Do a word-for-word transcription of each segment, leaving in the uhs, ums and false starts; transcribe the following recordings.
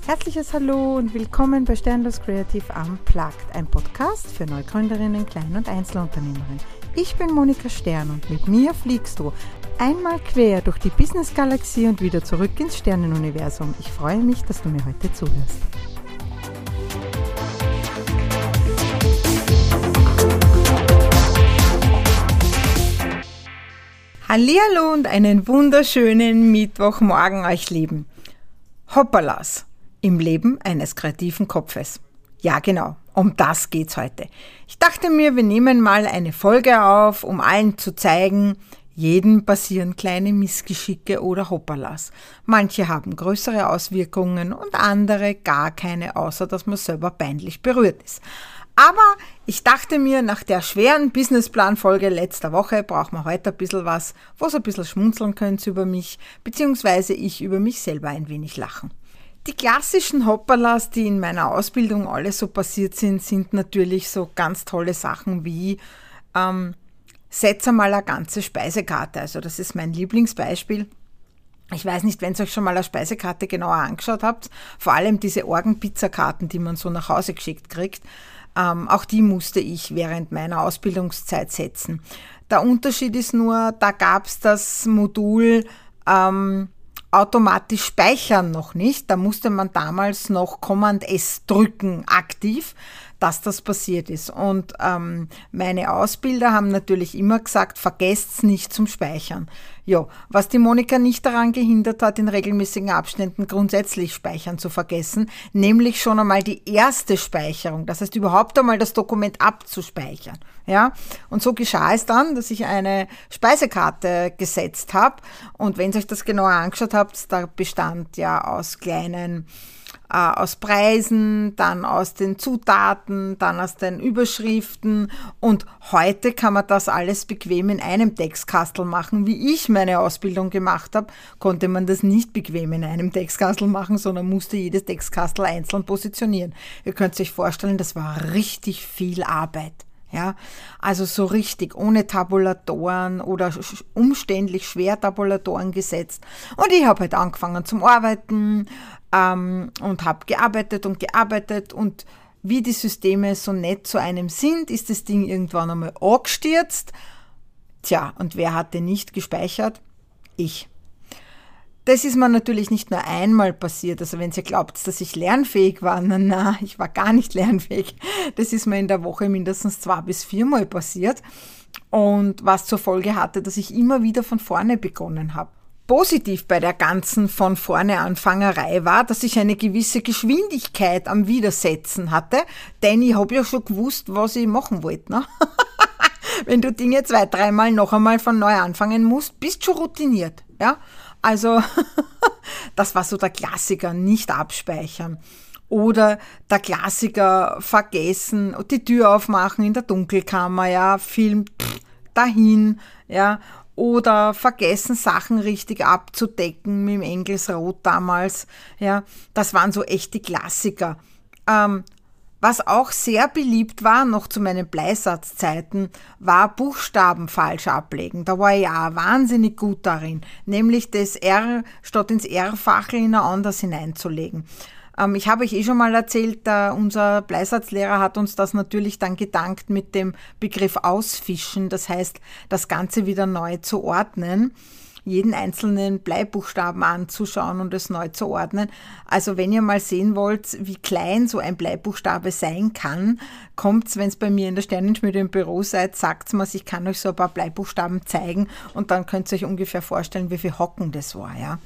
Herzliches Hallo und willkommen bei Sternlos Creative Unplugged, ein Podcast für Neugründerinnen, Klein- und Einzelunternehmerinnen. Ich bin Monika Stern und mit mir fliegst du einmal quer durch die Business-Galaxie und wieder zurück ins Sternenuniversum. Ich freue mich, dass du mir heute zuhörst. Hallihallo und einen wunderschönen Mittwochmorgen euch Lieben. Hoppalas im Leben eines kreativen Kopfes. Ja genau, um das geht's heute. Ich dachte mir, wir nehmen mal eine Folge auf, um allen zu zeigen, jedem passieren kleine Missgeschicke oder Hoppalas. Manche haben größere Auswirkungen und andere gar keine, außer dass man selber peinlich berührt ist. Aber ich dachte mir, nach der schweren Businessplan-Folge letzter Woche brauchen wir heute ein bisschen was, wo ihr ein bisschen schmunzeln könnt über mich, beziehungsweise ich über mich selber ein wenig lachen. Die klassischen Hoppalas, die in meiner Ausbildung alle so passiert sind, sind natürlich so ganz tolle Sachen wie ähm, setz einmal eine ganze Speisekarte. Also das ist mein Lieblingsbeispiel. Ich weiß nicht, wenn ihr euch schon mal eine Speisekarte genauer angeschaut habt, vor allem diese Organ-Pizza-Karten, die man so nach Hause geschickt kriegt, ähm, auch die musste ich während meiner Ausbildungszeit setzen. Der Unterschied ist nur, da gab es das Modul ähm, automatisch speichern noch nicht. Da musste man damals noch Command S drücken, aktiv, dass das passiert ist. Und ähm, meine Ausbilder haben natürlich immer gesagt, vergesst's nicht zum Speichern. Ja, was die Monika nicht daran gehindert hat, in regelmäßigen Abständen grundsätzlich Speichern zu vergessen, nämlich schon einmal die erste Speicherung, das heißt überhaupt einmal das Dokument abzuspeichern. Ja, und so geschah es dann, dass ich eine Speisekarte gesetzt habe und wenn ihr euch das genauer angeschaut habt, da bestand ja aus kleinen äh, aus Preisen, dann aus den Zutaten, dann aus den Überschriften und heute kann man das alles bequem in einem Textkastel machen. Wie ich meine Ausbildung gemacht habe, konnte man das nicht bequem in einem Textkastel machen, sondern musste jedes Textkastel einzeln positionieren. Ihr könnt euch vorstellen, das war richtig viel Arbeit. Ja, also so richtig ohne Tabulatoren oder umständlich schwer Tabulatoren gesetzt. Und ich habe halt angefangen zum Arbeiten ähm, und habe gearbeitet und gearbeitet und wie die Systeme so nett zu einem sind, ist das Ding irgendwann einmal angestürzt. Tja, und wer hatte nicht gespeichert? Ich. Das ist mir natürlich nicht nur einmal passiert, also wenn ihr glaubt, dass ich lernfähig war, na, na, ich war gar nicht lernfähig. Das ist mir in der Woche mindestens zwei bis viermal passiert und was zur Folge hatte, dass ich immer wieder von vorne begonnen habe. Positiv bei der ganzen von vorne Anfangerei war, dass ich eine gewisse Geschwindigkeit am Widersetzen hatte, denn ich habe ja schon gewusst, was ich machen wollte. Ne? Wenn du Dinge zwei, dreimal noch einmal von neu anfangen musst, bist du schon routiniert, ja. Also das war so der Klassiker, nicht abspeichern. Oder der Klassiker, vergessen, die Tür aufmachen in der Dunkelkammer, ja, Film pff, dahin, ja. Oder vergessen, Sachen richtig abzudecken mit dem Engelsrot damals, ja. Das waren so echte Klassiker. Ähm, Was auch sehr beliebt war, noch zu meinen Bleisatzzeiten, war Buchstaben falsch ablegen. Da war ich auch wahnsinnig gut darin, nämlich das R statt ins R-Fachel in ein anderes hineinzulegen. Ähm, ich habe euch eh schon mal erzählt, äh, unser Bleisatzlehrer hat uns das natürlich dann gedankt mit dem Begriff Ausfischen, das heißt, das Ganze wieder neu zu ordnen, jeden einzelnen Bleibuchstaben anzuschauen und es neu zu ordnen. Also wenn ihr mal sehen wollt, wie klein so ein Bleibuchstabe sein kann, kommt's, wenn es bei mir in der Sternenschmiede im Büro seid, sagt's mir, ich kann euch so ein paar Bleibuchstaben zeigen und dann könnt ihr euch ungefähr vorstellen, wie viel Hocken das war, ja.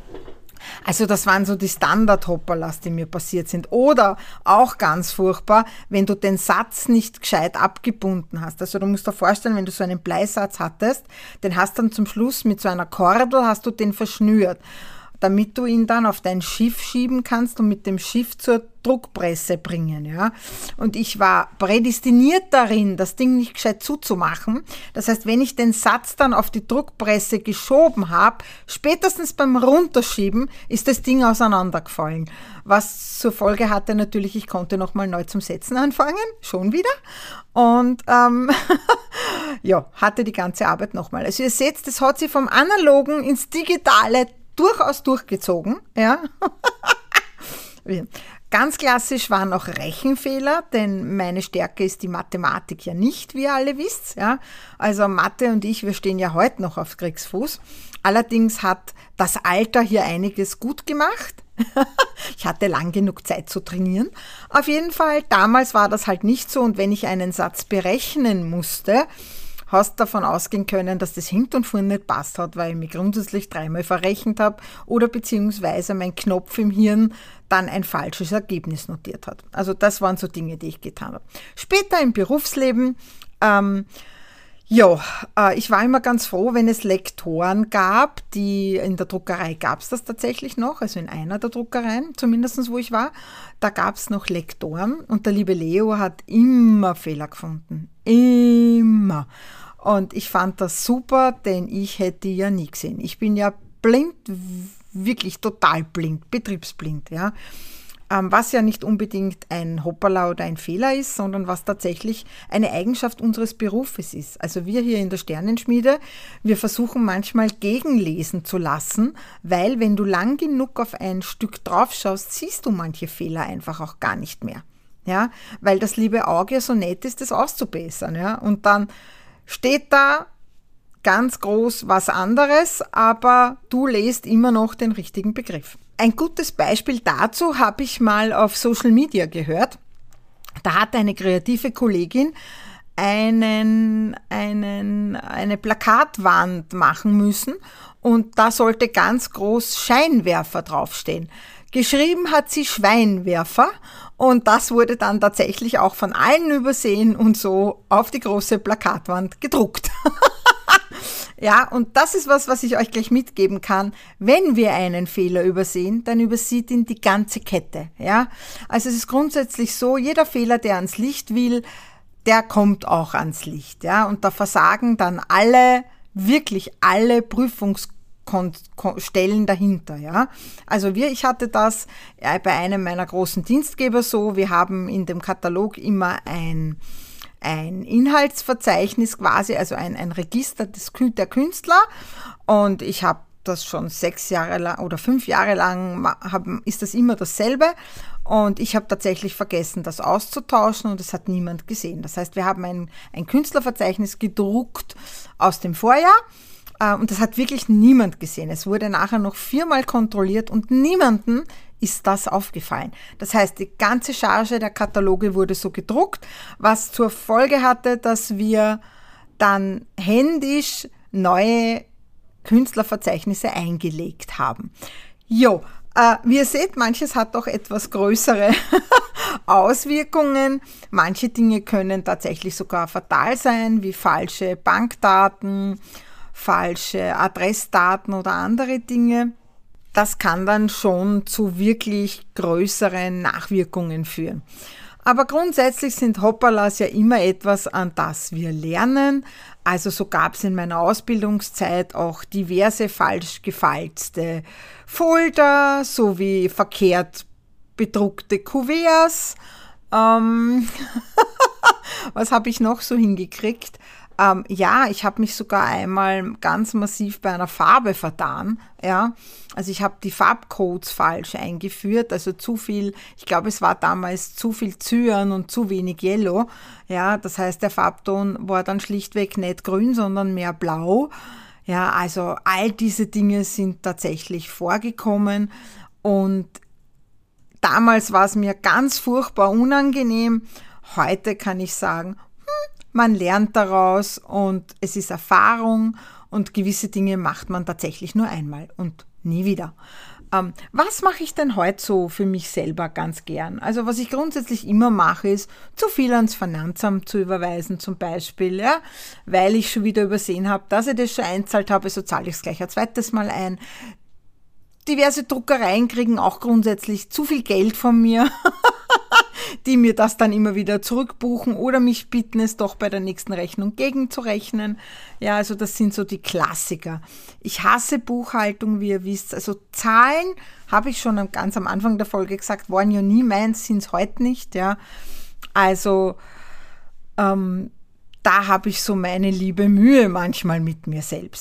Also das waren so die Standard-Hoppalas, die mir passiert sind. Oder auch ganz furchtbar, wenn du den Satz nicht gescheit abgebunden hast. Also du musst dir vorstellen, wenn du so einen Bleisatz hattest, den hast dann zum Schluss mit so einer Kordel hast du den verschnürt, damit du ihn dann auf dein Schiff schieben kannst und mit dem Schiff zur Druckpresse bringen, ja. Und ich war prädestiniert darin, das Ding nicht gescheit zuzumachen. Das heißt, wenn ich den Satz dann auf die Druckpresse geschoben habe, spätestens beim Runterschieben ist das Ding auseinandergefallen. Was zur Folge hatte natürlich, ich konnte nochmal neu zum Setzen anfangen, schon wieder. Und ähm, ja, hatte die ganze Arbeit nochmal. Also ihr seht, das hat sich vom Analogen ins Digitale durchaus durchgezogen, ja. Ganz klassisch waren auch Rechenfehler, denn meine Stärke ist die Mathematik ja nicht, wie ihr alle wisst. Ja? Also Mathe und ich, wir stehen ja heute noch auf Kriegsfuß. Allerdings hat das Alter hier einiges gut gemacht. Ich hatte lang genug Zeit zu trainieren. Auf jeden Fall, damals war das halt nicht so, und wenn ich einen Satz berechnen musste, hast davon ausgehen können, dass das hinten und vorne nicht passt hat, weil ich mich grundsätzlich dreimal verrechnet habe oder beziehungsweise mein Knopf im Hirn dann ein falsches Ergebnis notiert hat. Also das waren so Dinge, die ich getan habe. Später im Berufsleben, ähm, ja, äh, ich war immer ganz froh, wenn es Lektoren gab, die in der Druckerei gab es das tatsächlich noch, also in einer der Druckereien, zumindest wo ich war, da gab es noch Lektoren, und der liebe Leo hat immer Fehler gefunden. Immer. Und ich fand das super, denn ich hätte die ja nie gesehen. Ich bin ja blind, wirklich total blind, betriebsblind, ja. Ähm, was ja nicht unbedingt ein Hoppala oder ein Fehler ist, sondern was tatsächlich eine Eigenschaft unseres Berufes ist. Also wir hier in der Sternenschmiede, wir versuchen manchmal gegenlesen zu lassen, weil wenn du lang genug auf ein Stück drauf schaust, siehst du manche Fehler einfach auch gar nicht mehr. Ja, weil das liebe Auge ja so nett ist, das auszubessern. Ja? Und dann steht da ganz groß was anderes, aber du lest immer noch den richtigen Begriff. Ein gutes Beispiel dazu habe ich mal auf Social Media gehört. Da hat eine kreative Kollegin einen, einen, eine Plakatwand machen müssen, und da sollte ganz groß Scheinwerfer draufstehen. Geschrieben hat sie Schweinwerfer, und das wurde dann tatsächlich auch von allen übersehen und so auf die große Plakatwand gedruckt. Ja, und das ist was, was ich euch gleich mitgeben kann. Wenn wir einen Fehler übersehen, dann übersieht ihn die ganze Kette. Ja, also es ist grundsätzlich so, jeder Fehler, der ans Licht will, der kommt auch ans Licht. Ja, und da versagen dann alle, wirklich alle Prüfungs Stellen dahinter, ja. Also wir, ich hatte das bei einem meiner großen Dienstgeber so, wir haben in dem Katalog immer ein, ein Inhaltsverzeichnis quasi, also ein, ein Register des, der Künstler, und ich habe das schon sechs Jahre lang oder fünf Jahre lang, hab, ist das immer dasselbe, und ich habe tatsächlich vergessen, das auszutauschen, und es hat niemand gesehen. Das heißt, wir haben ein, ein Künstlerverzeichnis gedruckt aus dem Vorjahr, und das hat wirklich niemand gesehen. Es wurde nachher noch viermal kontrolliert und niemandem ist das aufgefallen. Das heißt, die ganze Charge der Kataloge wurde so gedruckt, was zur Folge hatte, dass wir dann händisch neue Künstlerverzeichnisse eingelegt haben. Jo, äh, wie ihr seht, manches hat auch etwas größere Auswirkungen. Manche Dinge können tatsächlich sogar fatal sein, wie falsche Bankdaten, falsche Adressdaten oder andere Dinge. Das kann dann schon zu wirklich größeren Nachwirkungen führen. Aber grundsätzlich sind Hoppalas ja immer etwas, an das wir lernen. Also so gab es in meiner Ausbildungszeit auch diverse falsch gefalzte Folder sowie verkehrt bedruckte Kuverts. Ähm Was habe ich noch so hingekriegt? Ähm, ja, ich habe mich sogar einmal ganz massiv bei einer Farbe vertan. Ja, also ich habe die Farbcodes falsch eingeführt, also zu viel, ich glaube, es war damals zu viel Cyan und zu wenig Yellow. Ja, das heißt, der Farbton war dann schlichtweg nicht grün, sondern mehr blau. Ja, also all diese Dinge sind tatsächlich vorgekommen, und damals war es mir ganz furchtbar unangenehm. Heute kann ich sagen, man lernt daraus und es ist Erfahrung, und gewisse Dinge macht man tatsächlich nur einmal und nie wieder. Ähm, was mache ich denn heute so für mich selber ganz gern? Also was ich grundsätzlich immer mache, ist, zu viel ans Finanzamt zu überweisen zum Beispiel, ja, weil ich schon wieder übersehen habe, dass ich das schon einzahlt habe, so zahle ich es gleich ein zweites Mal ein. Diverse Druckereien kriegen auch grundsätzlich zu viel Geld von mir, die mir das dann immer wieder zurückbuchen oder mich bitten, es doch bei der nächsten Rechnung gegenzurechnen. Ja, also das sind so die Klassiker. Ich hasse Buchhaltung, wie ihr wisst. Also Zahlen, habe ich schon ganz am Anfang der Folge gesagt, waren ja nie meins, sind es heute nicht. Ja, also ähm, da habe ich so meine liebe Mühe manchmal mit mir selbst.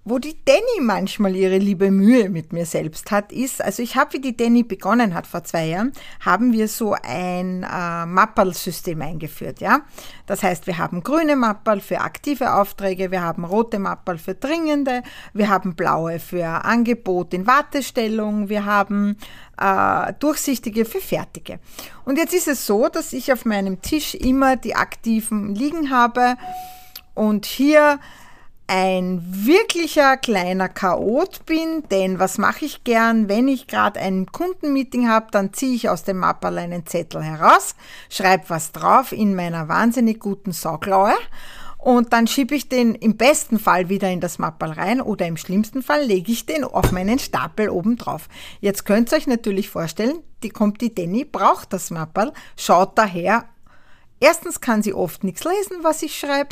Wo die Danny manchmal ihre liebe Mühe mit mir selbst hat, ist, also ich habe, wie die Danny begonnen hat vor zwei Jahren, haben wir so ein äh, Mapperl-System eingeführt, ja. Das heißt, wir haben grüne Mapperl für aktive Aufträge, wir haben rote Mapperl für dringende, wir haben blaue für Angebot in Wartestellung, wir haben äh, durchsichtige für fertige. Und jetzt ist es so, dass ich auf meinem Tisch immer die aktiven liegen habe und hier ein wirklicher kleiner Chaot bin, denn was mache ich gern, wenn ich gerade ein Kundenmeeting habe, dann ziehe ich aus dem Mapperl einen Zettel heraus, schreibe was drauf in meiner wahnsinnig guten Sauklaue und dann schiebe ich den im besten Fall wieder in das Mapperl rein oder im schlimmsten Fall lege ich den auf meinen Stapel oben drauf. Jetzt könnt ihr euch natürlich vorstellen, die kommt die Danny, braucht das Mapperl, schaut daher. Erstens kann sie oft nichts lesen, was ich schreibe.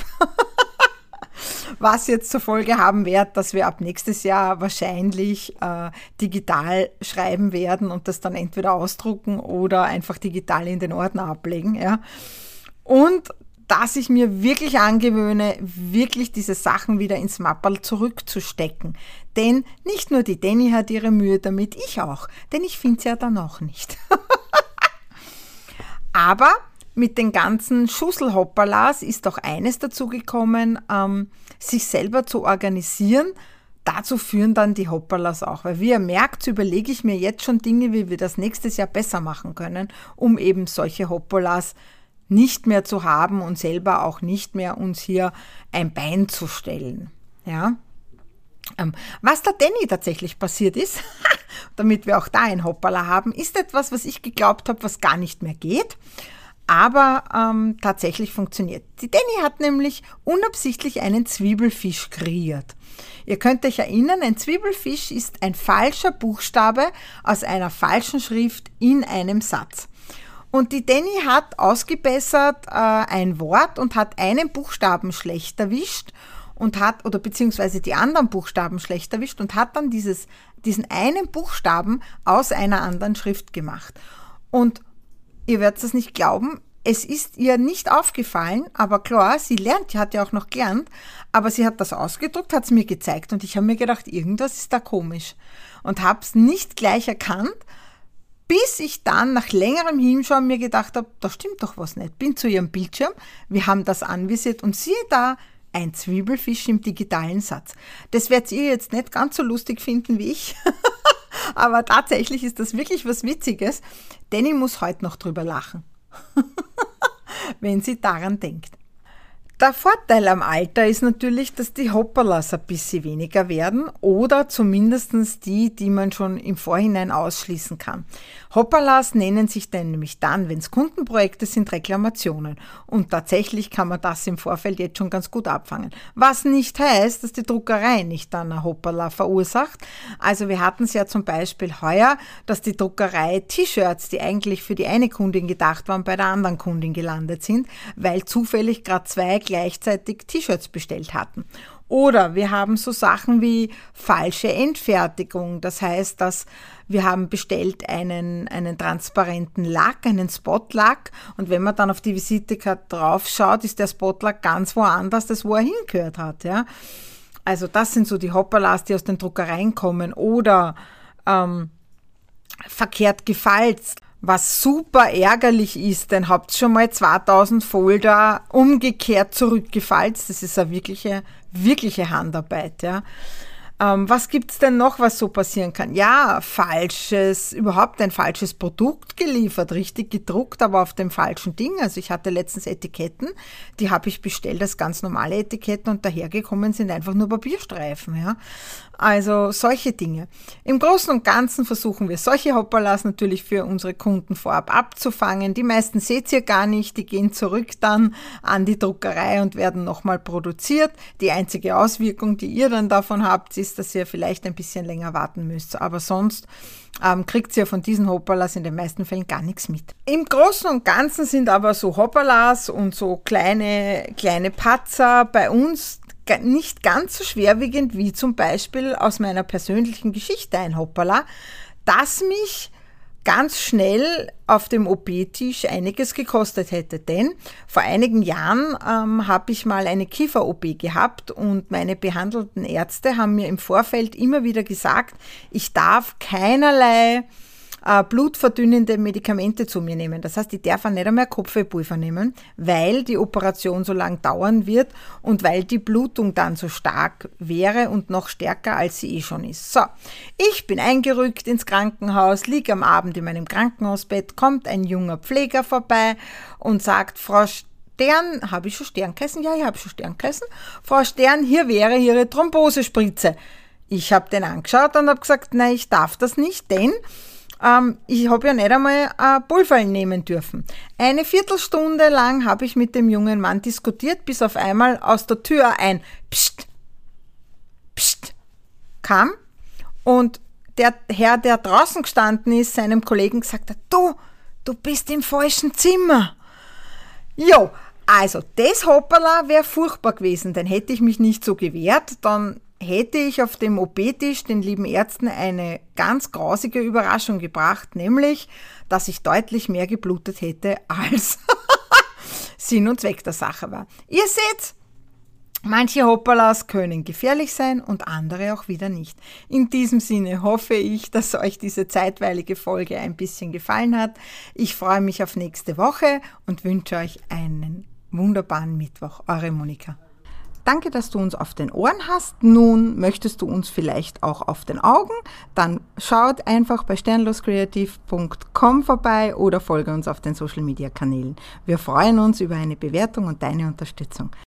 Was jetzt zur Folge haben wird, dass wir ab nächstes Jahr wahrscheinlich äh, digital schreiben werden und das dann entweder ausdrucken oder einfach digital in den Ordner ablegen. Ja. Und dass ich mir wirklich angewöhne, wirklich diese Sachen wieder ins Mapperl zurückzustecken. Denn nicht nur die Danny hat ihre Mühe damit, ich auch. Denn ich finde es ja dann auch nicht. Aber mit den ganzen Schusselhopperlas ist auch eines dazu gekommen, ähm, sich selber zu organisieren. Dazu führen dann die Hopperlas auch. Weil wie ihr merkt, überlege ich mir jetzt schon Dinge, wie wir das nächstes Jahr besser machen können, um eben solche Hopperlas nicht mehr zu haben und selber auch nicht mehr uns hier ein Bein zu stellen. Ja. Ähm, was der Danny tatsächlich passiert ist, damit wir auch da ein Hopperla haben, ist etwas, was ich geglaubt habe, was gar nicht mehr geht. Aber ähm, tatsächlich funktioniert. Die Danny hat nämlich unabsichtlich einen Zwiebelfisch kreiert. Ihr könnt euch erinnern, ein Zwiebelfisch ist ein falscher Buchstabe aus einer falschen Schrift in einem Satz. Und die Danny hat ausgebessert äh, ein Wort und hat einen Buchstaben schlecht erwischt und hat, oder beziehungsweise die anderen Buchstaben schlecht erwischt und hat dann dieses, diesen einen Buchstaben aus einer anderen Schrift gemacht. Und ihr werdet es nicht glauben, es ist ihr nicht aufgefallen, aber klar, sie lernt, sie hat ja auch noch gelernt, aber sie hat das ausgedruckt, hat es mir gezeigt und ich habe mir gedacht, irgendwas ist da komisch und habe es nicht gleich erkannt, bis ich dann nach längerem Hinschauen mir gedacht habe, da stimmt doch was nicht. Bin zu ihrem Bildschirm, wir haben das anvisiert und siehe da, ein Zwiebelfisch im digitalen Satz. Das werdet ihr jetzt nicht ganz so lustig finden wie ich, aber tatsächlich ist das wirklich was Witziges, denn ich muss heute noch drüber lachen, wenn sie daran denkt. Der Vorteil am Alter ist natürlich, dass die Hopperlas ein bisschen weniger werden oder zumindest die, die man schon im Vorhinein ausschließen kann. Hopperlas nennen sich dann nämlich dann, wenn es Kundenprojekte sind, Reklamationen. Und tatsächlich kann man das im Vorfeld jetzt schon ganz gut abfangen. Was nicht heißt, dass die Druckerei nicht dann ein Hopperla verursacht. Also wir hatten es ja zum Beispiel heuer, dass die Druckerei T-Shirts, die eigentlich für die eine Kundin gedacht waren, bei der anderen Kundin gelandet sind, weil zufällig gerade zwei gleichzeitig T-Shirts bestellt hatten. Oder wir haben so Sachen wie falsche Endfertigung. Das heißt, dass wir haben bestellt einen, einen transparenten Lack, einen Spotlack. Und wenn man dann auf die Visitekarte drauf schaut, ist der Spotlack ganz woanders, das wo er hingehört hat. Ja? Also das sind so die Hopperlas, die aus den Druckereien kommen. Oder ähm, verkehrt gefalzt. Was super ärgerlich ist, denn habt schon mal zweitausend Folder umgekehrt zurückgefalzt. Das ist eine wirkliche, wirkliche Handarbeit. Ja. Ähm, was gibt's denn noch, was so passieren kann? Ja, falsches, überhaupt ein falsches Produkt geliefert, richtig gedruckt, aber auf dem falschen Ding. Also ich hatte letztens Etiketten, die habe ich bestellt als ganz normale Etiketten und dahergekommen sind einfach nur Papierstreifen. Ja. Also solche Dinge. Im Großen und Ganzen versuchen wir solche Hopperlas natürlich für unsere Kunden vorab abzufangen. Die meisten seht ihr gar nicht, die gehen zurück dann an die Druckerei und werden nochmal produziert. Die einzige Auswirkung, die ihr dann davon habt, ist, dass ihr vielleicht ein bisschen länger warten müsst. Aber sonst ähm, kriegt ihr von diesen Hopperlas in den meisten Fällen gar nichts mit. Im Großen und Ganzen sind aber so Hopperlas und so kleine, kleine Patzer bei uns nicht ganz so schwerwiegend wie zum Beispiel aus meiner persönlichen Geschichte ein Hopperla, das mich ganz schnell auf dem O P-Tisch einiges gekostet hätte. Denn vor einigen Jahren ähm, habe ich mal eine Kiefer-O P gehabt und meine behandelnden Ärzte haben mir im Vorfeld immer wieder gesagt, ich darf keinerlei äh, blutverdünnende Medikamente zu mir nehmen. Das heißt, ich darf auch nicht einmal Kopfwehpulver nehmen, weil die Operation so lang dauern wird und weil die Blutung dann so stark wäre und noch stärker, als sie eh schon ist. So, ich bin eingerückt ins Krankenhaus, liege am Abend in meinem Krankenhausbett, kommt ein junger Pfleger vorbei und sagt, Frau Stern, habe ich schon Stern geheißen? Ja, ich habe schon Stern geheißen. Frau Stern, hier wäre Ihre Thrombosespritze. Ich habe den angeschaut und habe gesagt, nein, ich darf das nicht, denn ähm, ich habe ja nicht einmal äh, Pulver nehmen dürfen. Eine Viertelstunde lang habe ich mit dem jungen Mann diskutiert, bis auf einmal aus der Tür ein Psst, Psst kam und der Herr, der draußen gestanden ist, seinem Kollegen gesagt hat, du, du bist im falschen Zimmer. Jo, also das Hoppala wäre furchtbar gewesen, denn hätte ich mich nicht so gewehrt, dann hätte ich auf dem O P-Tisch den lieben Ärzten eine ganz grausige Überraschung gebracht, nämlich, dass ich deutlich mehr geblutet hätte, als Sinn und Zweck der Sache war. Ihr seht, manche Hoppalas können gefährlich sein und andere auch wieder nicht. In diesem Sinne hoffe ich, dass euch diese zeitweilige Folge ein bisschen gefallen hat. Ich freue mich auf nächste Woche und wünsche euch einen wunderbaren Mittwoch. Eure Monika. Danke, dass du uns auf den Ohren hast. Nun möchtest du uns vielleicht auch auf den Augen? Dann schaut einfach bei sternloskreativ punkt com vorbei oder folge uns auf den Social Media Kanälen. Wir freuen uns über eine Bewertung und deine Unterstützung.